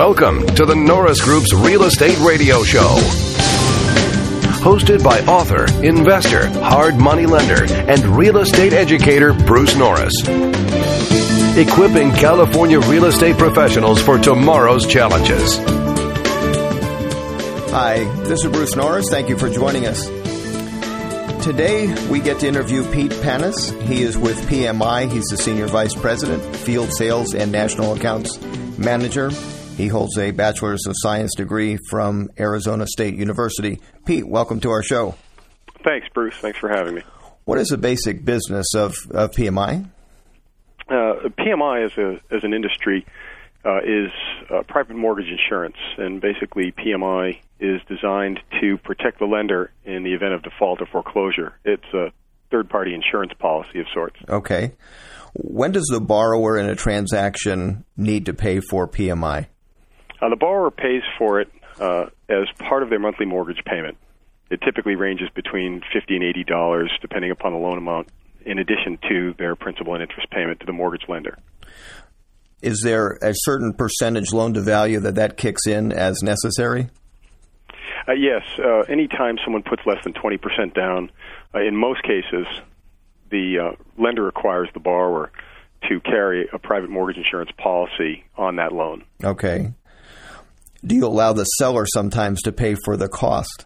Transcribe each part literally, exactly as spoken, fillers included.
Welcome to the Norris Group's Real Estate Radio Show. Hosted by author, investor, hard money lender, and real estate educator Bruce Norris. Equipping California real estate professionals for tomorrow's challenges. Hi, this is Bruce Norris. Thank you for joining us. Today, we get to interview Pete Panis. He is with P M I. He's the Senior Vice President, Field Sales and National Accounts Manager. He holds a Bachelor's of Science degree from Arizona State University. Pete, welcome to our show. Thanks, Bruce. Thanks for having me. What is the basic business of, of P M I? Uh, P M I as, a, as an industry uh, is uh, private mortgage insurance, and basically P M I is designed to protect the lender in the event of default or foreclosure. It's a third-party insurance policy of sorts. Okay. When does the borrower in a transaction need to pay for P M I? Uh, the borrower pays for it uh, as part of their monthly mortgage payment. It typically ranges between fifty dollars and eighty dollars, depending upon the loan amount, in addition to their principal and interest payment to the mortgage lender. Is there a certain percentage loan-to-value that that kicks in as necessary? Uh, yes. Uh, anytime someone puts less than twenty percent down, uh, in most cases, the uh, lender requires the borrower to carry a private mortgage insurance policy on that loan. Okay. Do you allow the seller sometimes to pay for the cost?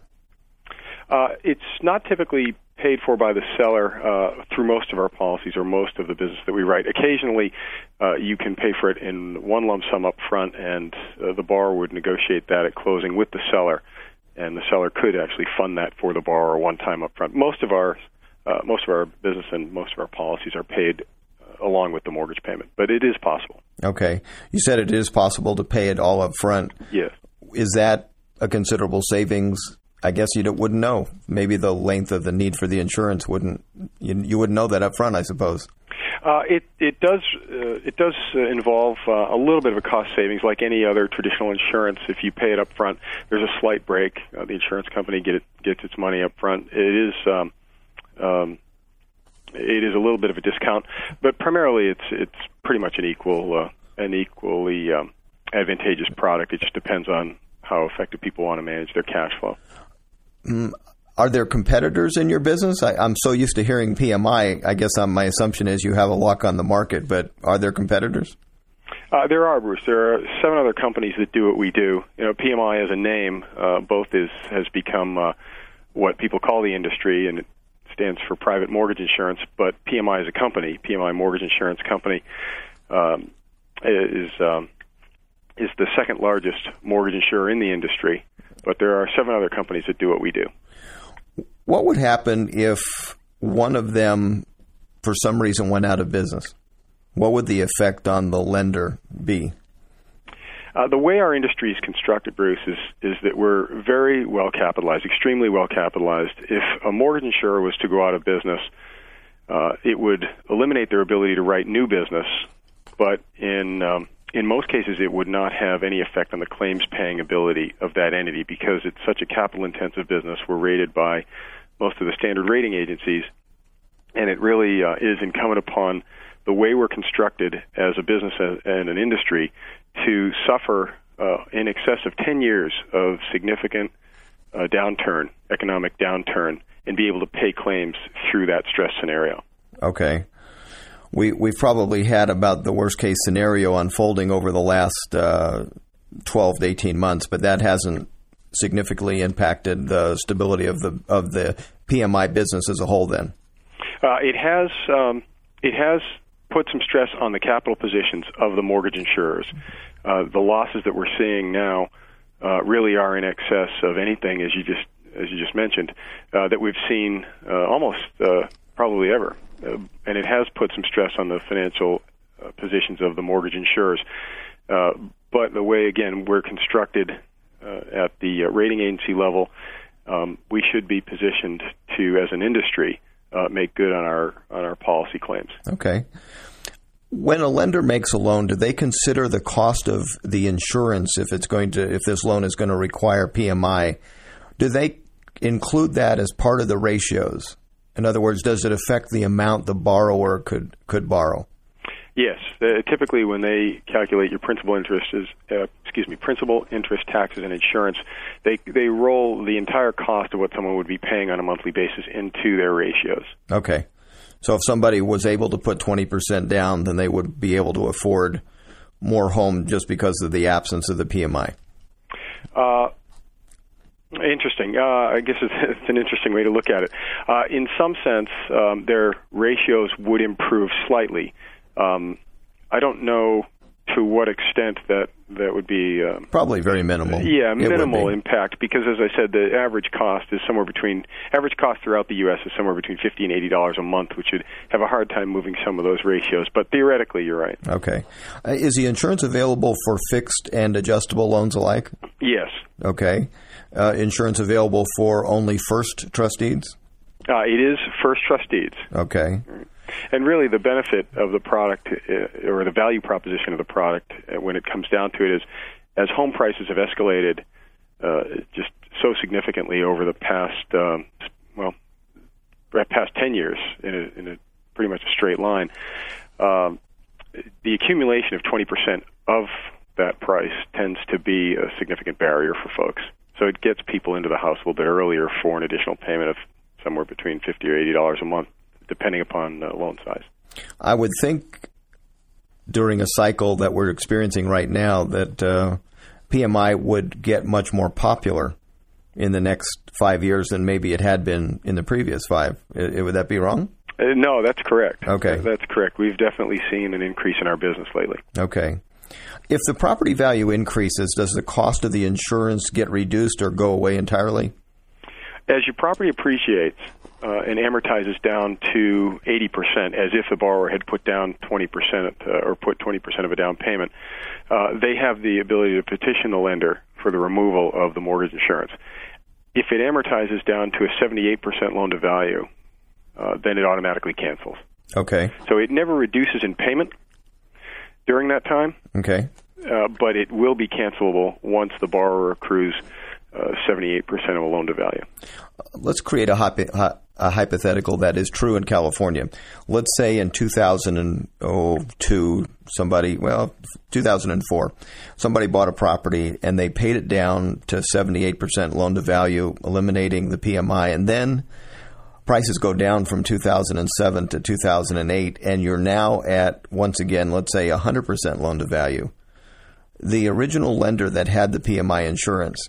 Uh, it's not typically paid for by the seller uh, through most of our policies or most of the business that we write. Occasionally, uh, you can pay for it in one lump sum up front, and uh, the borrower would negotiate that at closing with the seller, and the seller could actually fund that for the borrower one time up front. Most of our uh, most of our business and most of our policies are paid uh, along with the mortgage payment, but it is possible. Okay. You said it is possible to pay it all up front. Yes. Is that a considerable savings? I guess you don't, wouldn't know. Maybe the length of the need for the insurance wouldn't. You, you wouldn't know that up front, I suppose. Uh, it it does uh, it does uh, involve uh, a little bit of a cost savings, like any other traditional insurance. If you pay it up front, there's a slight break. Uh, the insurance company get it, gets its money up front. It is um, um, it is a little bit of a discount, but primarily it's it's pretty much an equal uh, an equally um, advantageous product. It just depends on how effective people want to manage their cash flow. Mm, are there competitors in your business? I, I'm so used to hearing P M I. I guess um, my assumption is you have a lock on the market, but are there competitors? Uh, there are, Bruce. There are seven other companies that do what we do. You know, P M I as a name, uh, both is has become uh, what people call the industry, and it stands for private mortgage insurance. But P M I as a company, P M I Mortgage Insurance Company, um, is um, is the second largest mortgage insurer in the industry. But there are seven other companies that do what we do. What would happen if one of them, for some reason, went out of business? What would the effect on the lender be? Uh, the way our industry is constructed, Bruce, is, is that we're very well capitalized, extremely well capitalized. If a mortgage insurer was to go out of business, uh, it would eliminate their ability to write new business, but in um, in most cases it would not have any effect on the claims-paying ability of that entity because it's such a capital-intensive business. We're rated by most of the standard rating agencies, and it really uh, is incumbent upon the way we're constructed as a business and an industry to suffer uh, in excess of ten years of significant uh, downturn, economic downturn, and be able to pay claims through that stress scenario. Okay. We, we've probably had about the worst-case scenario unfolding over the last uh, twelve to eighteen months, but that hasn't significantly impacted the stability of the of the P M I business as a whole then. Uh, it has um, it has put some stress on the capital positions of the mortgage insurers. Uh, the losses that we're seeing now uh, really are in excess of anything, as you just as you just mentioned, uh, that we've seen uh, almost uh, probably ever. Uh, and it has put some stress on the financial uh, positions of the mortgage insurers. Uh, but the way, again, we're constructed uh, at the uh, rating agency level, um, we should be positioned to, as an industry, uh, make good on our on our policy claims. Okay. When a lender makes a loan, do they consider the cost of the insurance if it's going to if this loan is going to require P M I? Do they include that as part of the ratios? In other words, does it affect the amount the borrower could, could borrow? Yes, uh, typically when they calculate your principal interest is, uh, excuse me, principal, interest, taxes, and insurance, they they roll the entire cost of what someone would be paying on a monthly basis into their ratios. Okay, so if somebody was able to put twenty percent down, then they would be able to afford more home just because of the absence of the P M I. Uh, interesting. Uh, I guess it's, it's an interesting way to look at it. Uh, in some sense, um, their ratios would improve slightly. Um, I don't know to what extent that that would be. Um, Probably very minimal. Yeah, minimal impact, because as I said, the average cost is somewhere between average cost throughout the U S is somewhere between fifty and eighty dollars a month, which would have a hard time moving some of those ratios. But theoretically, you're right. Okay, uh, is the insurance available for fixed and adjustable loans alike? Yes. Okay, uh, insurance available for only first trust deeds? Uh, it is first trust deeds. Okay. And really, the benefit of the product, uh, or the value proposition of the product, uh, when it comes down to it, is as home prices have escalated uh, just so significantly over the past, um, well, past ten years in a, in a pretty much a straight line, um, the accumulation of twenty percent of that price tends to be a significant barrier for folks. So it gets people into the house a little bit earlier for an additional payment of somewhere between fifty or eighty dollars a month, depending upon uh, loan size. I would think during a cycle that we're experiencing right now that uh, P M I would get much more popular in the next five years than maybe it had been in the previous five. I, would that be wrong? Uh, no, that's correct. Okay. That's correct. We've definitely seen an increase in our business lately. Okay. If the property value increases, does the cost of the insurance get reduced or go away entirely? As your property appreciates uh, and amortizes down to eighty percent, as if the borrower had put down twenty percent uh, or put twenty percent of a down payment, uh, they have the ability to petition the lender for the removal of the mortgage insurance. If it amortizes down to a seventy-eight percent loan to value, uh, then it automatically cancels. Okay. So it never reduces in payment during that time. Okay. Uh, but it will be cancelable once the borrower accrues uh, seventy-eight percent of a loan to value. Let's create a, hypo- a hypothetical that is true in California. Let's say in two thousand two, somebody, well, two thousand four, somebody bought a property and they paid it down to seventy-eight percent loan to value, eliminating the P M I, and then prices go down from two thousand seven to two thousand eight, and you're now at, once again, let's say one hundred percent loan to value. The original lender that had the P M I insurance,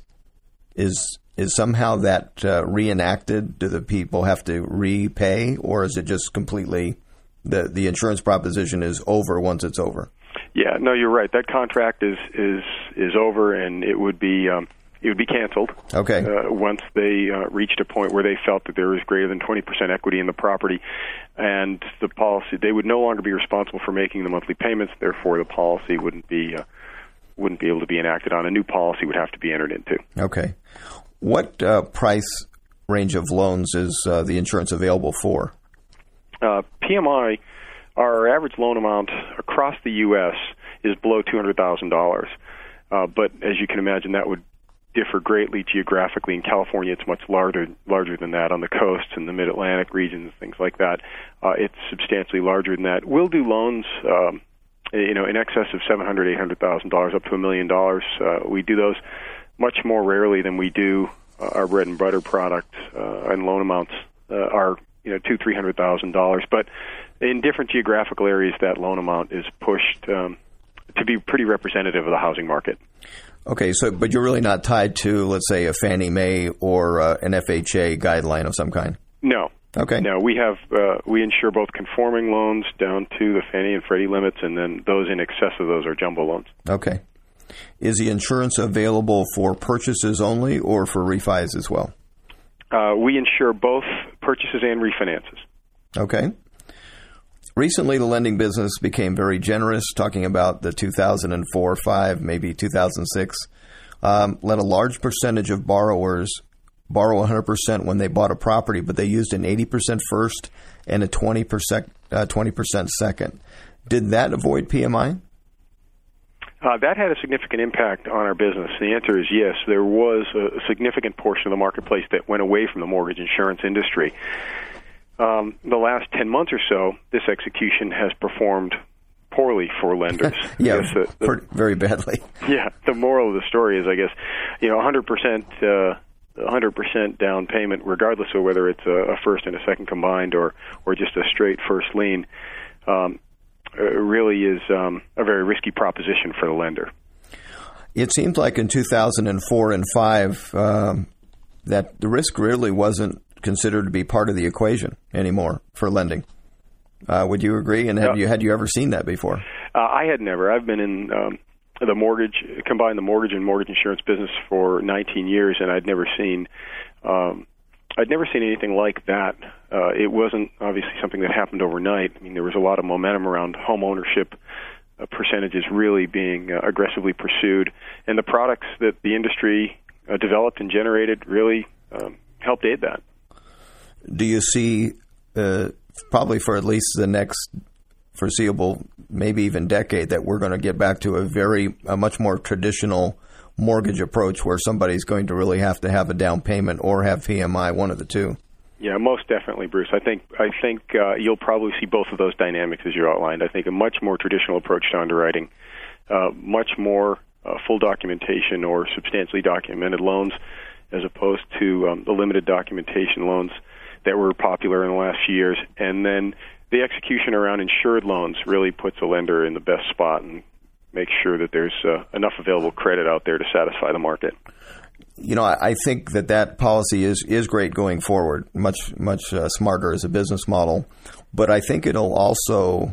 is is somehow that uh, reenacted? Do the people have to repay, or is it just completely the the insurance proposition is over once it's over? Yeah, no, you're right. That contract is is is over, and it would be um, it would be canceled. Okay. Uh, once they uh, reached a point where they felt that there was greater than twenty percent equity in the property, and the policy, they would no longer be responsible for making the monthly payments. Therefore, the policy wouldn't be uh, wouldn't be able to be enacted on. A new policy would have to be entered into. Okay. What uh, price range of loans is uh, the insurance available for? Uh, P M I, our average loan amount across the U S is below two hundred thousand dollars. Uh, but as you can imagine, that would differ greatly geographically. In California, it's much larger larger than that. On the coasts and the Mid-Atlantic regions, things like that, uh, it's substantially larger than that. We'll do loans um, you know, in excess of seven hundred thousand dollars, eight hundred thousand dollars, up to a million dollars. Uh, we do those much more rarely than we do uh, our bread and butter product, uh, and loan amounts uh, are, you know, two, three hundred thousand dollars. But in different geographical areas, that loan amount is pushed um, to be pretty representative of the housing market. Okay, so but you're really not tied to, let's say, a Fannie Mae or uh, an F H A guideline of some kind? No. Okay. No, we have uh, we insure both conforming loans down to the Fannie and Freddie limits, and then those in excess of those are jumbo loans. Okay. Is the insurance available for purchases only or for refis as well? Uh, we insure both purchases and refinances. Okay. Recently, the lending business became very generous, talking about the two thousand four, five, maybe two thousand six. Um, let a large percentage of borrowers borrow one hundred percent when they bought a property, but they used an eighty percent first and a twenty percent, uh, twenty percent second. Did that avoid P M I? Uh, that had a significant impact on our business. The answer is yes. There was a significant portion of the marketplace that went away from the mortgage insurance industry. Um, the last ten months or so, this execution has performed poorly for lenders. yeah, the, the, for, very badly. Yeah, the moral of the story is, I guess, you know, one hundred percent, uh, one hundred percent down payment, regardless of whether it's a, a first and a second combined or, or just a straight first lien, um, really is um, a very risky proposition for the lender. It seems like in two thousand four and five um, that the risk really wasn't considered to be part of the equation anymore for lending. Uh, would you agree? And have uh, you had you ever seen that before? Uh, I had never. I've been in um, the mortgage, combined the mortgage and mortgage insurance business for nineteen years, and I'd never seen, um, I'd never seen anything like that. Uh, it wasn't obviously something that happened overnight. I mean, there was a lot of momentum around home ownership uh, percentages really being uh, aggressively pursued, and the products that the industry uh, developed and generated really um, helped aid that. Do you see? Uh, probably for at least the next foreseeable, maybe even decade, that we're going to get back to a very, a much more traditional mortgage approach where somebody's going to really have to have a down payment or have P M I, one of the two. Yeah, most definitely, Bruce. I think I think uh, you'll probably see both of those dynamics as you outlined. I think a much more traditional approach to underwriting, uh, much more uh, full documentation or substantially documented loans, as opposed to um, the limited documentation loans that were popular in the last few years. And then the execution around insured loans really puts a lender in the best spot and makes sure that there's uh, enough available credit out there to satisfy the market. You know, I think that that policy is, is great going forward, much, much uh, smarter as a business model. But I think it'll also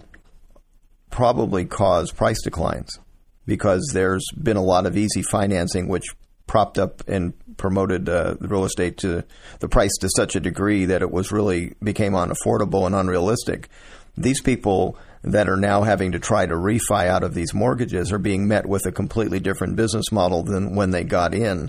probably cause price declines because there's been a lot of easy financing, which propped up and promoted uh, the real estate to the price to such a degree that it was really became unaffordable and unrealistic. These people that are now having to try to refi out of these mortgages are being met with a completely different business model than when they got in.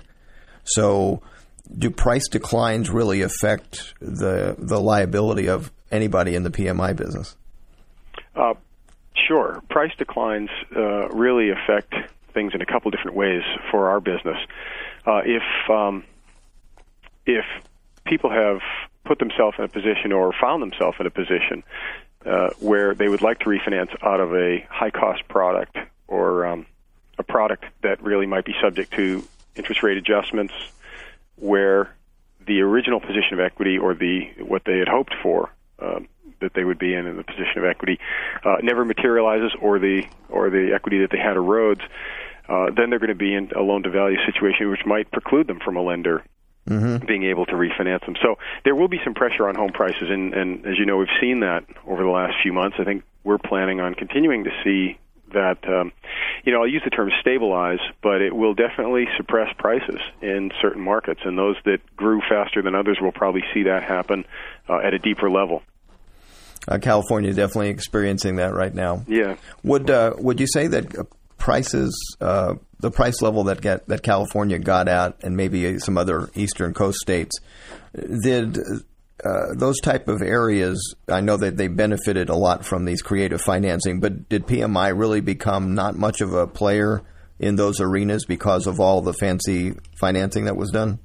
So do price declines really affect the the liability of anybody in the P M I business? Uh, sure. Price declines uh, really affect things in a couple different ways for our business. Uh, if um, if people have put themselves in a position or found themselves in a position uh, where they would like to refinance out of a high-cost product or um, a product that really might be subject to interest rate adjustments, where the original position of equity or the what they had hoped for um, that they would be in in the position of equity uh, never materializes, or the or the equity that they had erodes. Uh, then they're going to be in a loan-to-value situation which might preclude them from a lender mm-hmm. being able to refinance them. So there will be some pressure on home prices, and, and as you know, we've seen that over the last few months. I think we're planning on continuing to see that, um, you know, I'll use the term stabilize, but it will definitely suppress prices in certain markets, and those that grew faster than others will probably see that happen uh, at a deeper level. Uh, California is definitely experiencing that right now. Yeah. Would uh, would you say that uh, prices, uh, the price level that get, that California got at, and maybe some other Eastern Coast states, did uh, those type of areas, I know that they benefited a lot from these creative financing, but did P M I really become not much of a player in those arenas because of all the fancy financing that was done?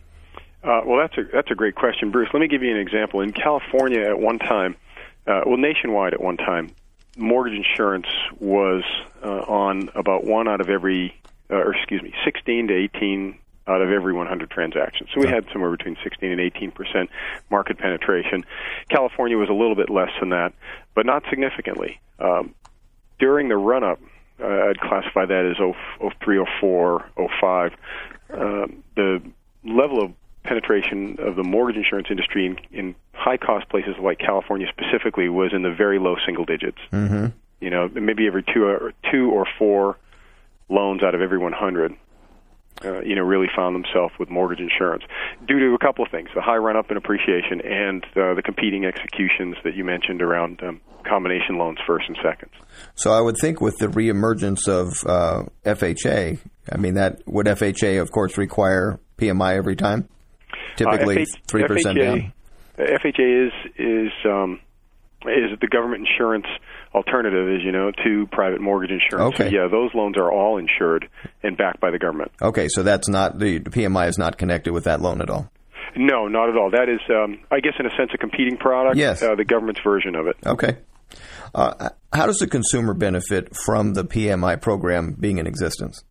Uh, well, that's a, that's a great question, Bruce. Let me give you an example. In California at one time, uh, well, nationwide at one time, mortgage insurance was uh, on about one out of every, uh, or excuse me, sixteen to eighteen out of every one hundred transactions. So we had somewhere between sixteen and eighteen percent market penetration. California was a little bit less than that, but not significantly. Um, during the run-up, uh, I'd classify that as oh three, oh four, oh five. Uh, the level of penetration of the mortgage insurance industry in, in high-cost places like California specifically was in the very low single digits. Mm-hmm. You know, maybe every two or, two or four loans out of every one hundred, uh, you know, really found themselves with mortgage insurance due to a couple of things: the high run-up in appreciation and uh, the competing executions that you mentioned around um, combination loans, first and seconds. So I would think with the reemergence of uh, F H A, I mean, that would F H A, of course, require P M I every time? Typically, uh, F H- three percent F H A, down. F H A is is um, is the government insurance alternative, as you know, to private mortgage insurance. Okay. So, yeah, those loans are all insured and backed by the government. Okay, so that's not the, the P M I is not connected with that loan at all. No, not at all. That is, um, I guess, in a sense, a competing product. Yes. Uh, the government's version of it. Okay. Uh, how does the consumer benefit from the P M I program being in existence?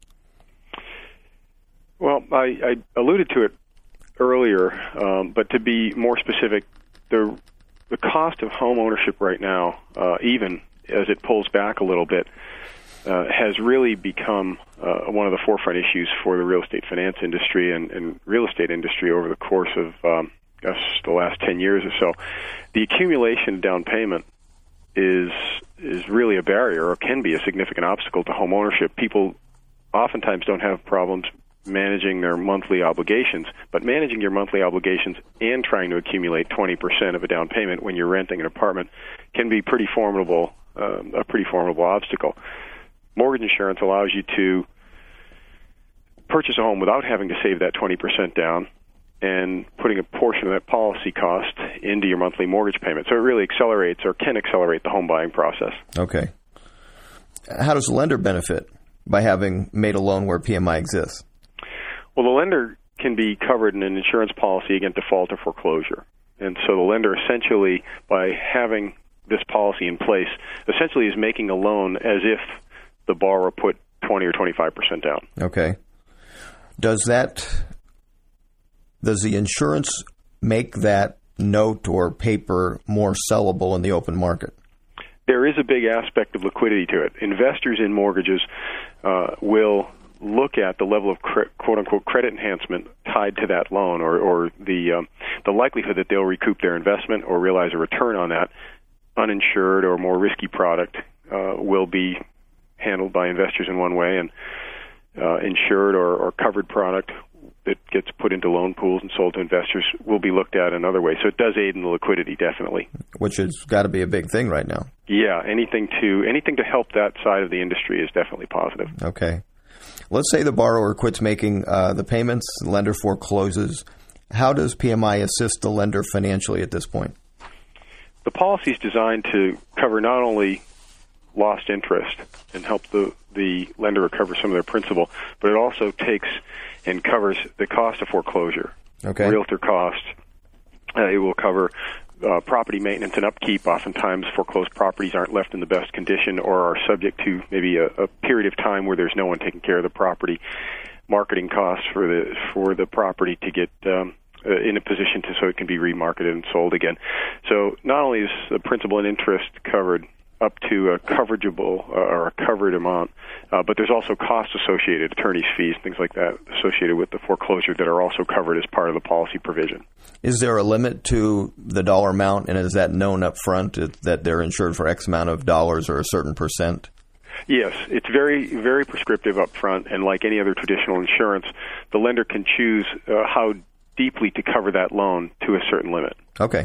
Well, I, I alluded to it earlier, um, but to be more specific, the the cost of home ownership right now, uh, even as it pulls back a little bit, uh, has really become uh, one of the forefront issues for the real estate finance industry and, and real estate industry over the course of um, gosh, the last ten years or so. The accumulation of down payment is is really a barrier, or can be a significant obstacle to home ownership. People oftentimes don't have problems managing their monthly obligations, but managing your monthly obligations and trying to accumulate twenty percent of a down payment when you're renting an apartment can be pretty formidable, uh, a pretty formidable obstacle. Mortgage insurance allows you to purchase a home without having to save that twenty percent down and putting a portion of that policy cost into your monthly mortgage payment. So it really accelerates, or can accelerate, the home buying process. Okay. How does the lender benefit by having made a loan where P M I exists? Well, the lender can be covered in an insurance policy against default or foreclosure. And so the lender essentially, by having this policy in place, essentially is making a loan as if the borrower put twenty or twenty-five percent down. Okay. Does that, does the insurance make that note or paper more sellable in the open market? There is a big aspect of liquidity to it. Investors in mortgages uh, will look at the level of cre- quote-unquote credit enhancement tied to that loan, or, or the um, the likelihood that they'll recoup their investment or realize a return on that uninsured or more risky product uh, will be handled by investors in one way, and uh, insured or, or covered product that gets put into loan pools and sold to investors will be looked at another way. So it does aid in the liquidity, definitely. Which has got to be a big thing right now. Yeah, anything to anything to help that side of the industry is definitely positive. Okay. Let's say the borrower quits making uh, the payments, the lender forecloses. How does P M I assist the lender financially at this point? The policy is designed to cover not only lost interest and help the, the lender recover some of their principal, but it also takes and covers the cost of foreclosure, okay. realtor costs. Uh, it will cover uh, property maintenance and upkeep. Oftentimes, foreclosed properties aren't left in the best condition or are subject to maybe a, a period of time where there's no one taking care of the property. Marketing costs for the for the property to get um, uh, in a position to so it can be remarketed and sold again. So not only is the principal and interest covered up to a coverageable uh, or a covered amount, uh, but there's also costs associated, attorney's fees, things like that, associated with the foreclosure that are also covered as part of the policy provision. Is there a limit to the dollar amount, and is that known up front that they're insured for X amount of dollars or a certain percent? Yes, it's very, very prescriptive up front, and like any other traditional insurance, the lender can choose uh, how deeply to cover that loan to a certain limit. Okay.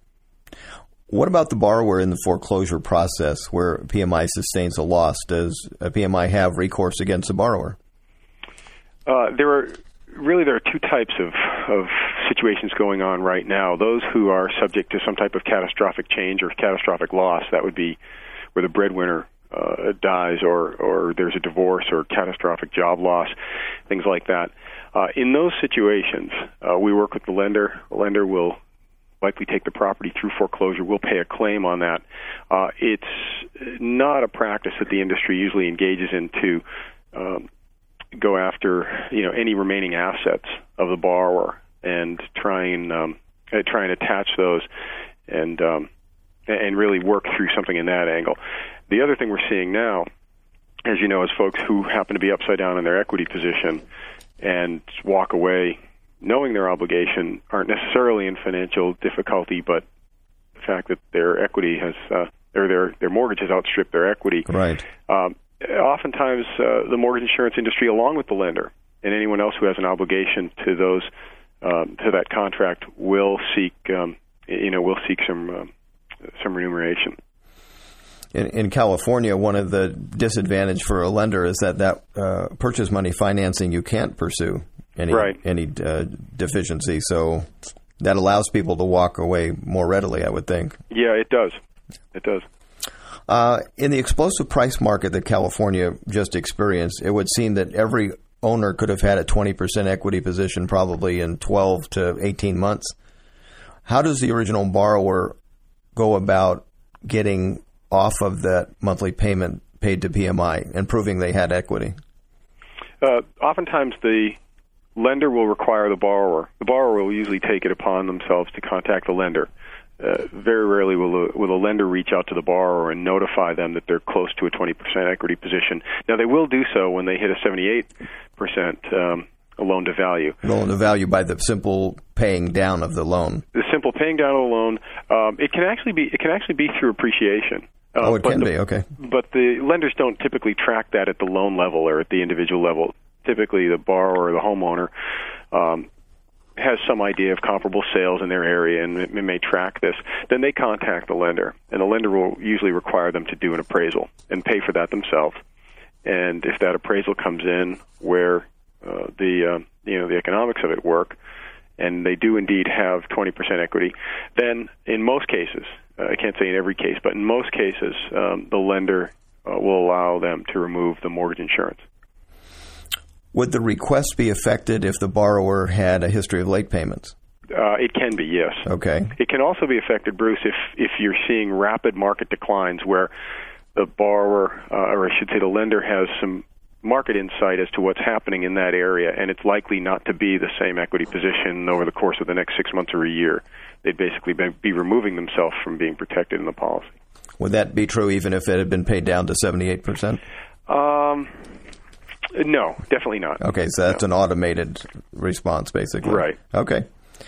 What about the borrower in the foreclosure process where P M I sustains a loss? Does a P M I have recourse against the borrower? Uh, there are really there are two types of, of situations going on right now. Those who are subject to some type of catastrophic change or catastrophic loss, that would be where the breadwinner uh, dies, or, or there's a divorce or catastrophic job loss, things like that. Uh, in those situations, uh, we work with the lender. The lender will likely take the property through foreclosure. We'll pay a claim on that. Uh, it's not a practice that the industry usually engages in to um, go after, you know, any remaining assets of the borrower and try and um, try and attach those and um, and really work through something in that angle. The other thing we're seeing now, as you know, is folks who happen to be upside down in their equity position and walk away knowing their obligation, aren't necessarily in financial difficulty, but the fact that their equity has, uh, or their, their mortgage has outstripped their equity. Right. Um, oftentimes, uh, the mortgage insurance industry, along with the lender and anyone else who has an obligation to those, um, to that contract, will seek, um, you know, will seek some, um, some remuneration. In, in California, one of the disadvantages for a lender is that that uh, purchase money financing you can't pursue. Any right. any uh, deficiency, so that allows people to walk away more readily, I would think. Yeah, it does. It does. Uh, in the explosive price market that California just experienced, it would seem that every owner could have had a twenty percent equity position probably in twelve to eighteen months. How does the original borrower go about getting off of that monthly payment paid to P M I and proving they had equity? Uh, oftentimes the lender will require the borrower. The borrower will usually take it upon themselves to contact the lender. Uh, very rarely will a, will a lender reach out to the borrower and notify them that they're close to a twenty percent equity position. Now, they will do so when they hit a seventy-eight percent um, loan to value. Loan to value by the simple paying down of the loan. The simple paying down of the loan. Um, it can actually be it can actually be through appreciation. Uh, oh, it can the, be, okay. But the lenders don't typically track that at the loan level or at the individual level. Typically, the borrower or the homeowner um, has some idea of comparable sales in their area and it may track this. Then they contact the lender, and the lender will usually require them to do an appraisal and pay for that themselves. And if that appraisal comes in where uh, the uh, you know the economics of it work, and they do indeed have twenty percent equity, then in most cases, uh, I can't say in every case, but in most cases, um, the lender uh, will allow them to remove the mortgage insurance. Would the request be affected if the borrower had a history of late payments? Uh, it can be, yes. Okay. It can also be affected, Bruce, if, if you're seeing rapid market declines where the borrower, uh, or I should say the lender, has some market insight as to what's happening in that area, and it's likely not to be the same equity position over the course of the next six months or a year. They'd basically be, be removing themselves from being protected in the policy. Would that be true even if it had been paid down to seventy-eight percent? Um... No, definitely not. Okay, so that's no. an automated response, basically. Right. Okay.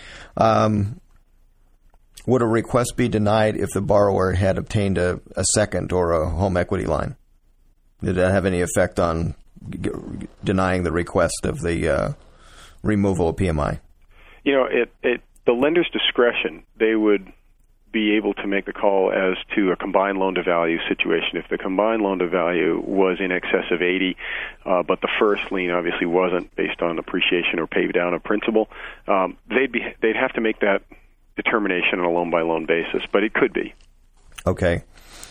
Um, would a request be denied if the borrower had obtained a, a second or a home equity line? Did that have any effect on g- denying the request of the uh, removal of P M I? You know, it, it the lender's discretion, they would be able to make the call as to a combined loan-to-value situation. If the combined loan-to-value was in excess of eighty, uh, but the first lien obviously wasn't based on appreciation or pay down of principal, um, they'd be they'd have to make that determination on a loan-by-loan basis, but it could be. Okay.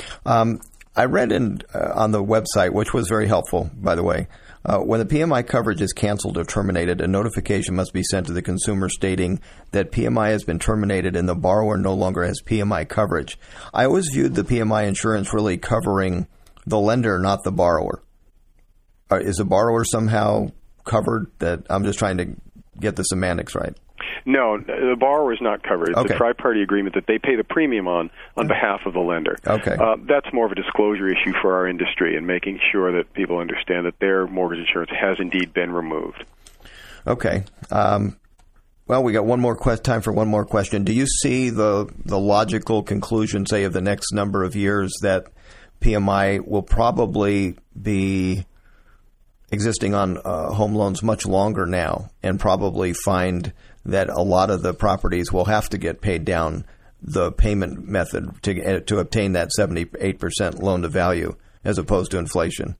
Um, I read in uh, on the website, which was very helpful, by the way, Uh, when the P M I coverage is canceled or terminated, a notification must be sent to the consumer stating that P M I has been terminated and the borrower no longer has P M I coverage. I always viewed the P M I insurance really covering the lender, not the borrower. Uh, is the borrower somehow covered? That I'm just trying to get the semantics right. No, the borrower is not covered. It's okay. a tri-party agreement that they pay the premium on on behalf of the lender. Okay. Uh, that's more of a disclosure issue for our industry and making sure that people understand that their mortgage insurance has indeed been removed. Okay. Um, well, we got one more que- time for one more question. Do you see the the logical conclusion, say, of the next number of years that P M I will probably be existing on uh, home loans much longer now and probably find that a lot of the properties will have to get paid down the payment method to to obtain that seventy-eight percent loan to value as opposed to inflation?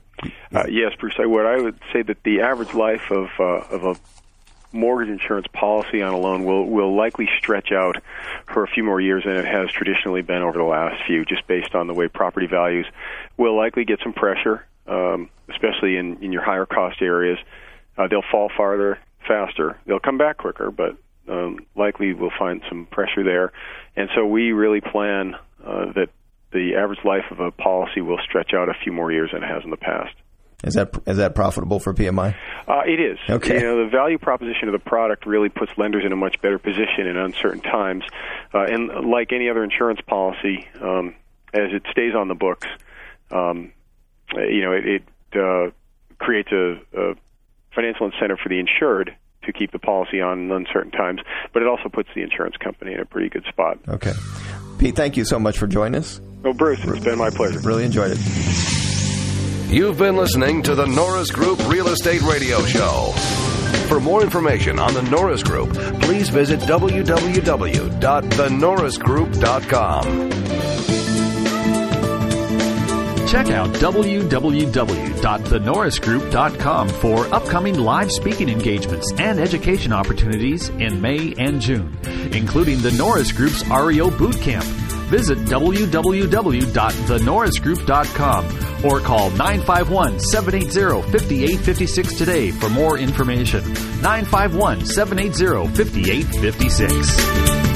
Uh, yes, Bruce, I would. I would say that the average life of uh, of a mortgage insurance policy on a loan will, will likely stretch out for a few more years than it has traditionally been over the last few, just based on the way property values will likely get some pressure, um, especially in, in your higher cost areas. Uh, they'll fall farther, faster. They'll come back quicker, but um, likely we'll find some pressure there. And so we really plan uh, that the average life of a policy will stretch out a few more years than it has in the past. Is that is that profitable for P M I? Uh, it is. Okay. You know, the value proposition of the product really puts lenders in a much better position in uncertain times. Uh, and like any other insurance policy, um, as it stays on the books, um, you know, it, it uh, creates a, a financial incentive for the insured to keep the policy on in uncertain times, but it also puts the insurance company in a pretty good spot. Okay. Pete, thank you so much for joining us. Oh, Bruce, it's been my pleasure. Really enjoyed it. You've been listening to the Norris Group Real Estate Radio Show. For more information on the Norris Group, please visit w w w dot the norris group dot com. Check out w w w dot the norris group dot com for upcoming live speaking engagements and education opportunities in May and June, including the Norris Group's R E O Boot Camp. Visit w w w dot the norris group dot com or call nine five one, seven eight zero, five eight five six today for more information. nine five one, seven eight zero, five eight five six.